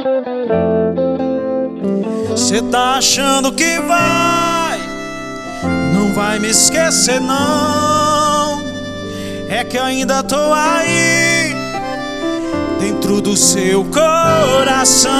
Cê tá achando que não vai me esquecer não. É que ainda tô aí, dentro do seu coração.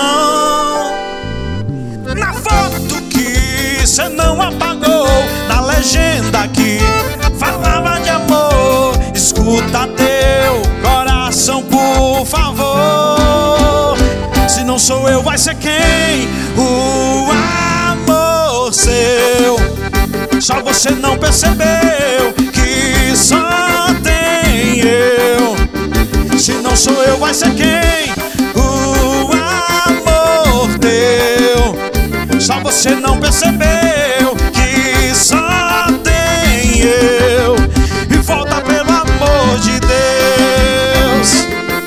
Na foto que cê não apagou, na legenda que falava de amor, escuta teu coração, por favor. Se não sou eu, vai ser quem? O amor seu. Só você não percebeu que só tem eu. Se não sou eu, vai ser quem? O amor teu. Só você não percebeu que só tem eu. E volta pelo amor de Deus.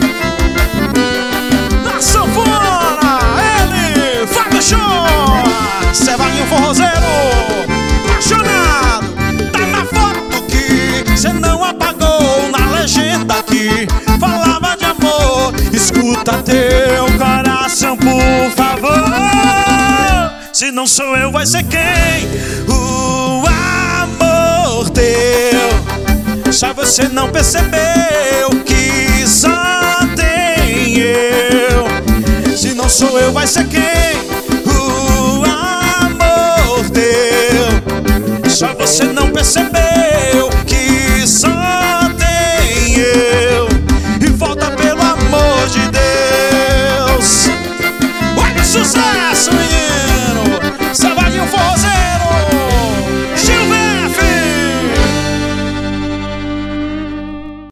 Na sanfona, ele, Fábio Show. Cevalinho forrozeiro, apaixonado. Tá na foto que cê não apagou, na legenda que falava de amor. Escuta teu coração, por favor. Se não sou eu, vai ser quem? O amor teu. Só você não percebeu que só tem eu. Se não sou eu, vai ser quem? O amor teu. Só você não percebeu